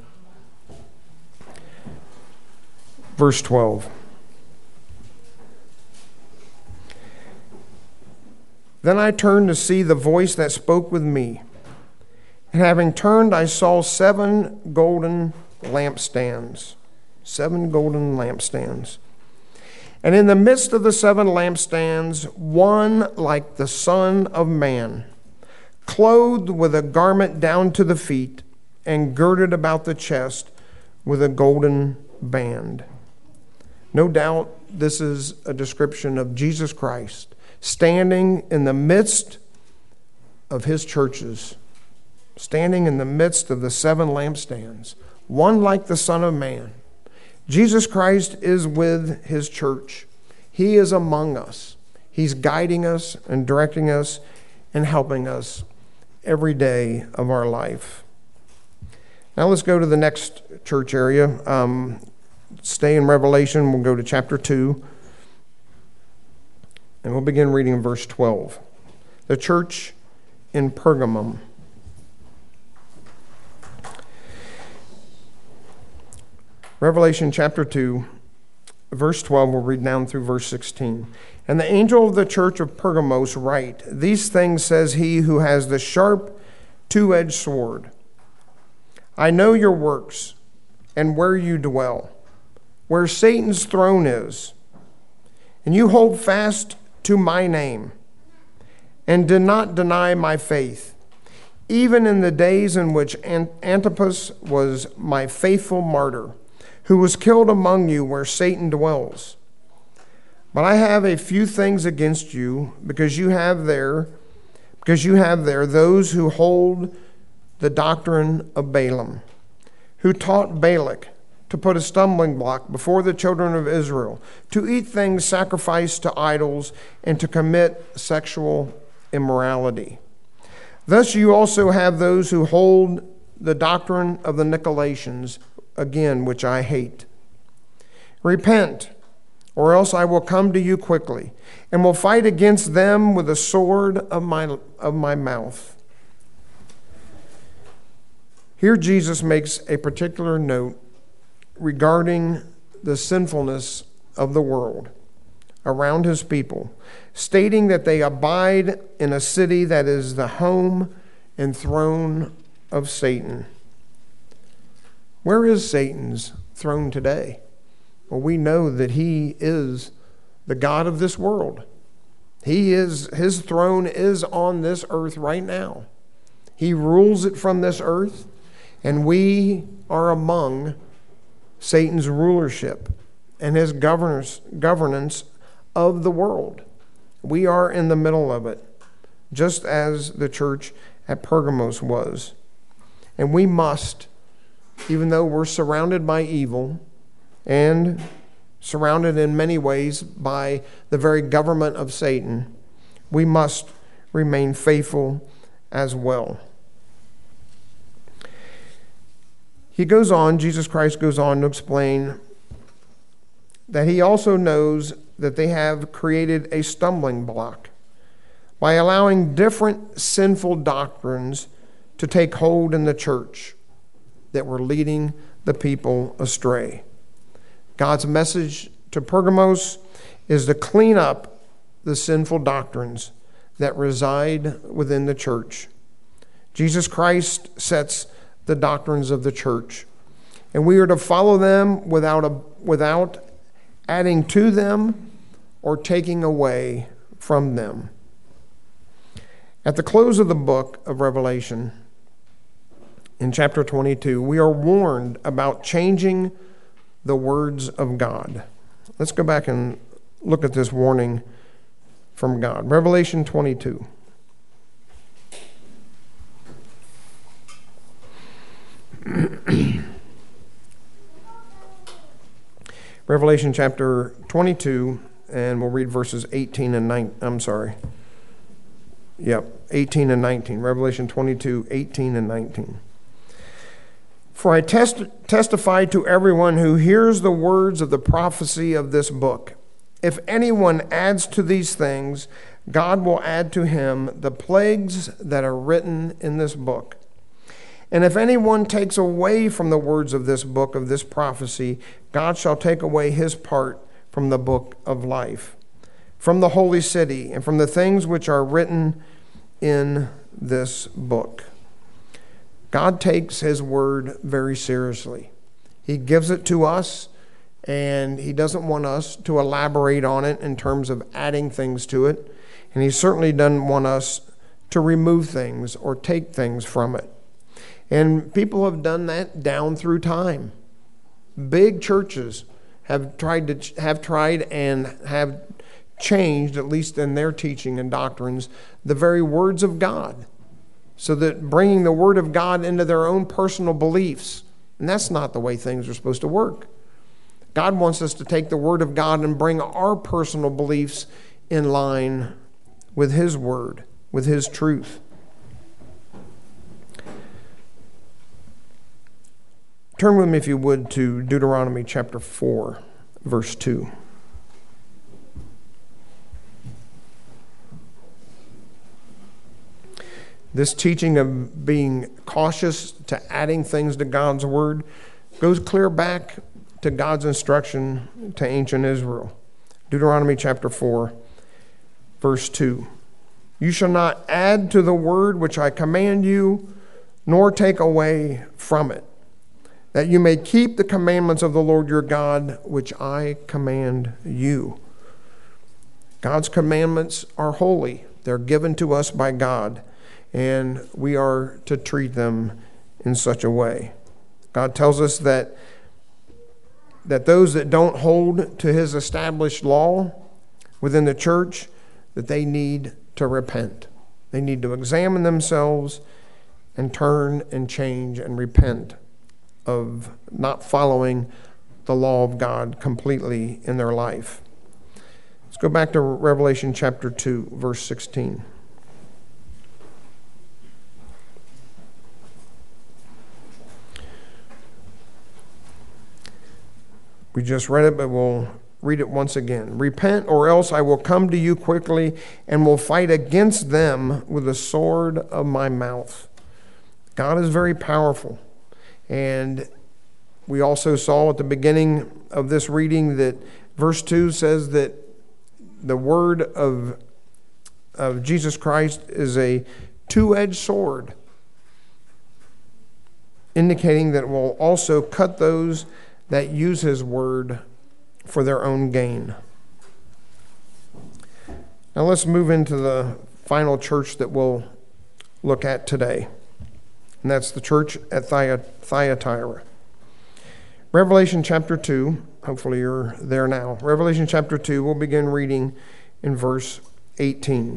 verse 12. Then I turned to see the voice that spoke with me. And having turned, I saw 7 golden lampstands. 7 golden lampstands. And in the midst of the 7 lampstands, one like the Son of Man, clothed with a garment down to the feet, and girded about the chest with a golden band. No doubt this is a description of Jesus Christ standing in the midst of his churches, standing in the midst of the 7 lampstands, one like the Son of Man. Jesus Christ is with his church. He is among us. He's guiding us and directing us and helping us every day of our life. Now let's go to the next church area. Stay in Revelation. We'll go to chapter 2. And we'll begin reading in verse 12. The church in Pergamum. Revelation chapter 2, verse 12, we'll read down through verse 16. And the angel of the church of Pergamos write, "These things says he who has the sharp, two-edged sword. I know your works and where you dwell, where Satan's throne is. And you hold fast to my name and did not deny my faith, even in the days in which Antipas was my faithful martyr, who was killed among you where Satan dwells. But I have a few things against you, because you have there those who hold the doctrine of Balaam, who taught Balak to put a stumbling block before the children of Israel, to eat things sacrificed to idols, and to commit sexual immorality. Thus you also have those who hold the doctrine of the Nicolaitans, again, which I hate. Repent, or else I will come to you quickly, and will fight against them with the sword of my mouth." Here Jesus makes a particular note regarding the sinfulness of the world around his people, stating that they abide in a city that is the home and throne of Satan. Where is Satan's throne today? Well, we know that he is the God of this world. His throne is on this earth right now. He rules it from this earth, and we are among Satan's rulership and his governance of the world. We are in the middle of it, just as the church at Pergamos was. And we must, even though we're surrounded by evil and surrounded in many ways by the very government of Satan, we must remain faithful as well. Jesus Christ goes on to explain that he also knows that they have created a stumbling block by allowing different sinful doctrines to take hold in the church that were leading the people astray. God's message to Pergamos is to clean up the sinful doctrines that reside within the church. Jesus Christ sets the doctrines of the church, and we are to follow them without adding to them or taking away from them. At the close of the book of Revelation, in chapter 22, we are warned about changing the words of God. Let's go back and look at this warning from God. Revelation 22. Revelation chapter 22, and we'll read verses 18 and 19. 18 and 19. Revelation 22, 18 and 19. "For I testify to everyone who hears the words of the prophecy of this book. If anyone adds to these things, God will add to him the plagues that are written in this book. And if anyone takes away from the words of this book, of this prophecy, God shall take away his part from the book of life. from the holy city and from the things which are written in this book. God takes his word very seriously. He gives it to us, and he doesn't want us to elaborate on it in terms of adding things to it. And he certainly doesn't want us to remove things or take things from it. And people have done that down through time. Big churches have tried and have changed, at least in their teaching and doctrines, the very words of God, so that bringing the word of God into their own personal beliefs. And that's not the way things are supposed to work. God wants us to take the word of God and bring our personal beliefs in line with his word, with his truth. Turn with me, if you would, to Deuteronomy chapter 4, verse 2. This teaching of being cautious to adding things to God's word goes clear back to God's instruction to ancient Israel. Deuteronomy chapter 4, verse 2. You shall not add to the word which I command you, nor take away from it, that you may keep the commandments of the Lord your God, which I command you. God's commandments are holy. They're given to us by God, and we are to treat them in such a way. God tells us that those that don't hold to his established law within the church, that they need to repent. They need to examine themselves and turn and change and repent of not following the law of God completely in their life. Let's go back to Revelation chapter 2, verse 16. We just read it, but we'll read it once again. Repent, or else I will come to you quickly and will fight against them with the sword of my mouth. God is very powerful. And we also saw at the beginning of this reading that verse 2 says that the word of Jesus Christ is a two-edged sword, indicating that it will also cut those that use his word for their own gain. Now let's move into the final church that we'll look at today. And that's the church at Thyatira. Revelation chapter 2, hopefully you're there now. Revelation chapter 2, we'll begin reading in verse 18.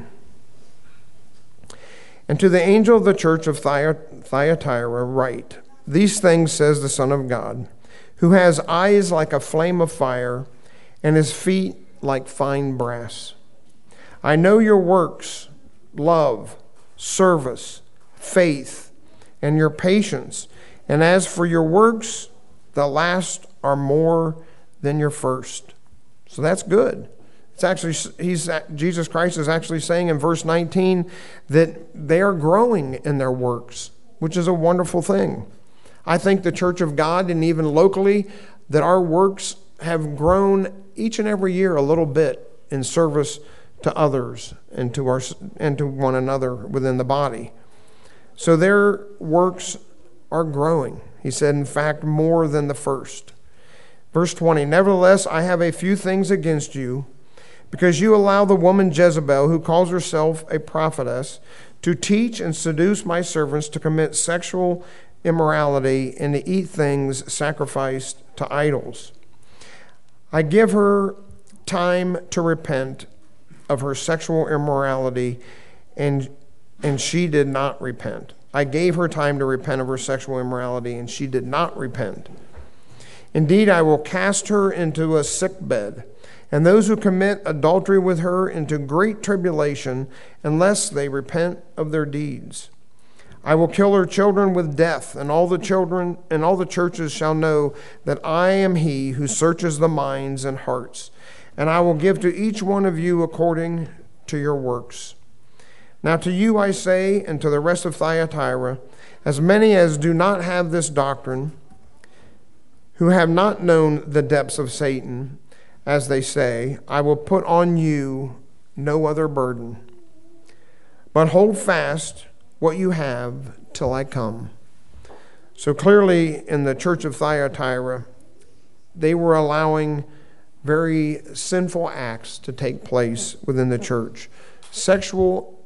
And to the angel of the church of Thyatira write, these things says the Son of God, who has eyes like a flame of fire, and his feet like fine brass. I know your works, love, service, faith, and your patience. And as for your works, the last are more than your first. So that's good. It's actually, Jesus Christ is actually saying in verse 19 that they are growing in their works, which is a wonderful thing. I think the Church of God, and even locally, that our works have grown each and every year a little bit in service to others and to one another within the body. So their works are growing. He said, in fact, more than the first. Verse 20, nevertheless, I have a few things against you, because you allow the woman Jezebel, who calls herself a prophetess, to teach and seduce my servants to commit sexual immorality and to eat things sacrificed to idols. I give her time to repent of her sexual immorality, and she did not repent. I gave her time to repent of her sexual immorality, and she did not repent. Indeed, I will cast her into a sickbed, and those who commit adultery with her into great tribulation, unless they repent of their deeds. I will kill her children with death, and all the children and all the churches shall know that I am he who searches the minds and hearts, and I will give to each one of you according to your works. Now to you I say, and to the rest of Thyatira, as many as do not have this doctrine, who have not known the depths of Satan, as they say, I will put on you no other burden, but hold fast what you have till I come. So clearly in the church of Thyatira, they were allowing very sinful acts to take place within the church. Sexually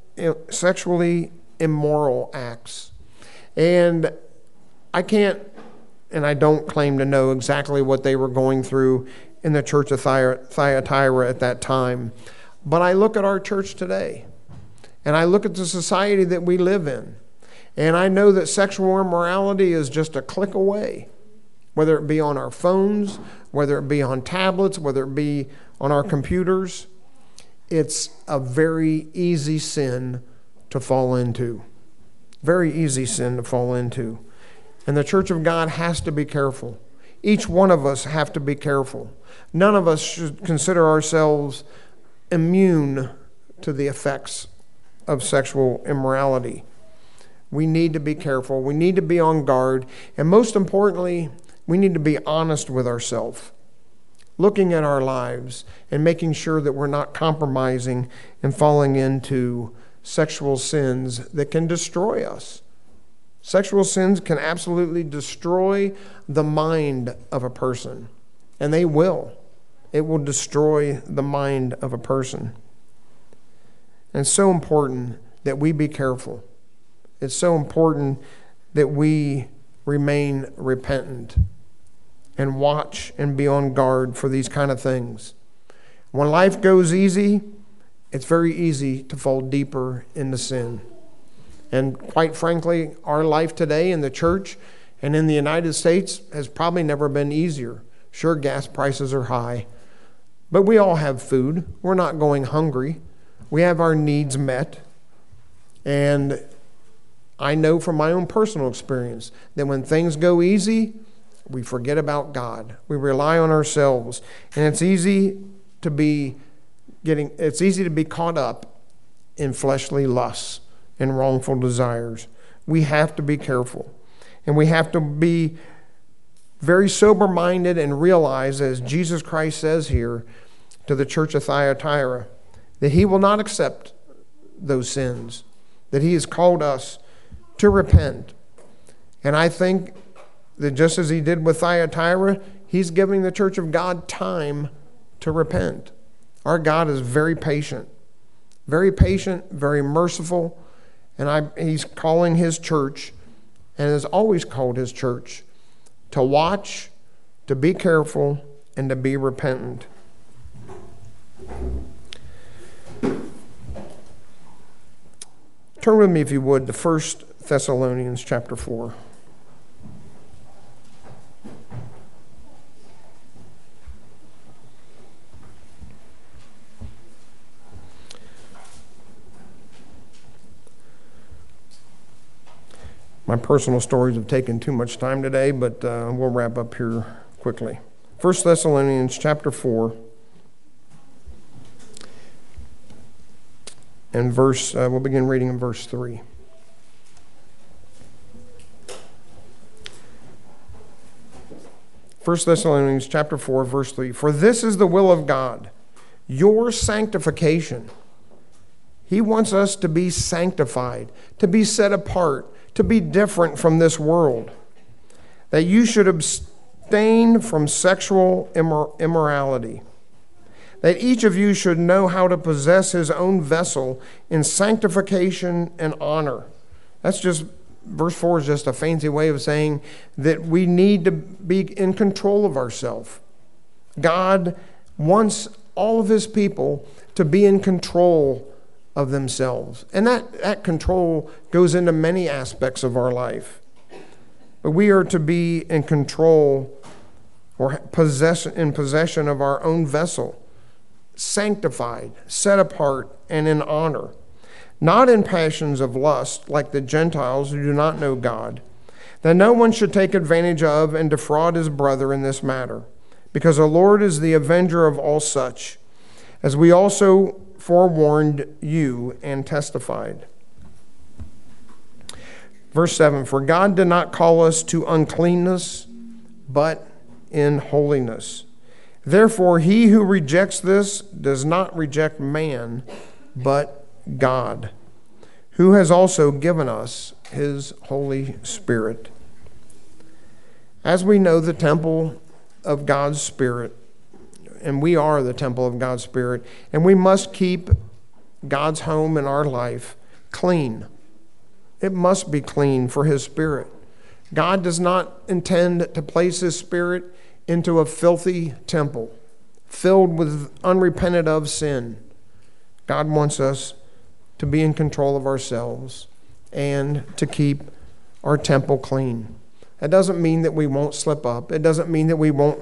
immoral acts. And I can't, and I don't claim to know exactly what they were going through in the church of Thyatira at that time. But I look at our church today, and I look at the society that we live in, and I know that sexual immorality is just a click away, whether it be on our phones, whether it be on tablets, whether it be on our computers. It's a very easy sin to fall into. Very easy sin to fall into. And the church of God has to be careful. Each one of us have to be careful. None of us should consider ourselves immune to the effects of sexual immorality. We need to be careful. We need to be on guard. And most importantly, we need to be honest with ourselves, looking at our lives and making sure that we're not compromising and falling into sexual sins that can destroy us. Sexual sins can absolutely destroy the mind of a person, and they will. It will destroy the mind of a person. And it's so important that we be careful. It's so important that we remain repentant and watch and be on guard for these kind of things. When life goes easy, it's very easy to fall deeper into sin. And quite frankly, our life today in the church and in the United States has probably never been easier. Sure, gas prices are high, but we all have food. We're not going hungry. We have our needs met. And I know from my own personal experience that when things go easy, we forget about God. We rely on ourselves. And it's easy to be caught up in fleshly lusts and wrongful desires. We have to be careful. And we have to be very sober-minded and realize, as Jesus Christ says here to the church of Thyatira, that he will not accept those sins, that he has called us to repent. And I think that just as he did with Thyatira, he's giving the church of God time to repent. Our God is very patient, very merciful, and he's calling his church, and has always called his church, to watch, to be careful, and to be repentant. Turn with me, if you would, to 1 Thessalonians chapter 4. My personal stories have taken too much time today, but we'll wrap up here quickly. 1 Thessalonians chapter 4 and we'll begin reading in verse 3. First Thessalonians chapter 4, verse 3. For this is the will of God, your sanctification. He wants us to be sanctified, to be set apart, to be different from this world, that you should abstain from sexual immorality, that each of you should know how to possess his own vessel in sanctification and honor. That's just, verse 4 is just a fancy way of saying that we need to be in control of ourselves. God wants all of his people to be in control of themselves. And that control goes into many aspects of our life. But we are to be in control or in possession of our own vessel, sanctified, set apart, and in honor, not in passions of lust like the Gentiles who do not know God, that no one should take advantage of and defraud his brother in this matter, because the Lord is the avenger of all such, as we also forewarned you and testified. Verse 7, for God did not call us to uncleanness, but in holiness. Therefore, he who rejects this does not reject man, but God, who has also given us his Holy Spirit. As we know, the temple of God's Spirit, and we are the temple of God's Spirit, and we must keep God's home in our life clean. It must be clean for his Spirit. God does not intend to place his Spirit into a filthy temple filled with unrepented of sin. God wants us to be in control of ourselves and to keep our temple clean. That doesn't mean that we won't slip up. It doesn't mean that we won't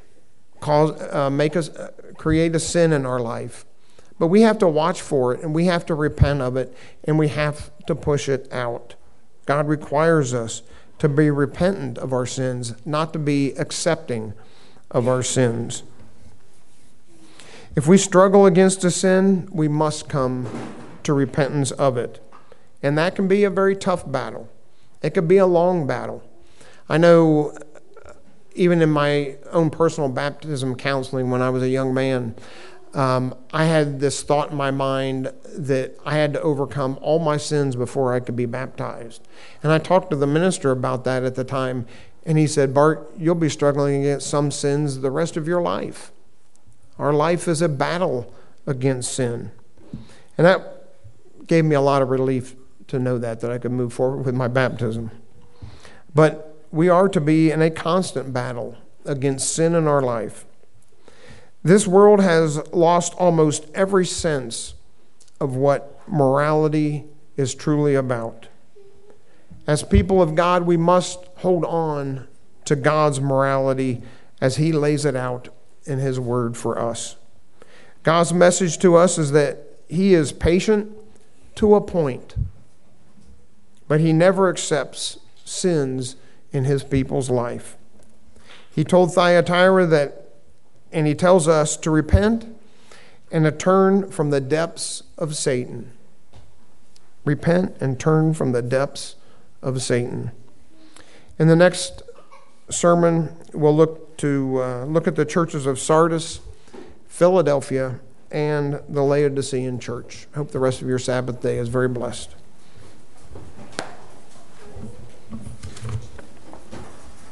create a sin in our life. But we have to watch for it, and we have to repent of it, and we have to push it out. God requires us to be repentant of our sins, not to be accepting of our sins. If we struggle against a sin, we must come to repentance of it. And that can be a very tough battle. It could be a long battle. I know even in my own personal baptism counseling when I was a young man, I had this thought in my mind that I had to overcome all my sins before I could be baptized. And I talked to the minister about that at the time, and he said, Bart, you'll be struggling against some sins the rest of your life. Our life is a battle against sin. And that gave me a lot of relief to know that I could move forward with my baptism. But we are to be in a constant battle against sin in our life. This world has lost almost every sense of what morality is truly about. As people of God, we must hold on to God's morality as he lays it out in his word for us. God's message to us is that he is patient to a point, but he never accepts sins in his people's life. He told Thyatira that, and he tells us to repent and to turn from the depths of Satan. Repent and turn from the depths of Satan. In the next sermon, we'll look at the churches of Sardis, Philadelphia, and the Laodicean church. I hope the rest of your Sabbath day is very blessed.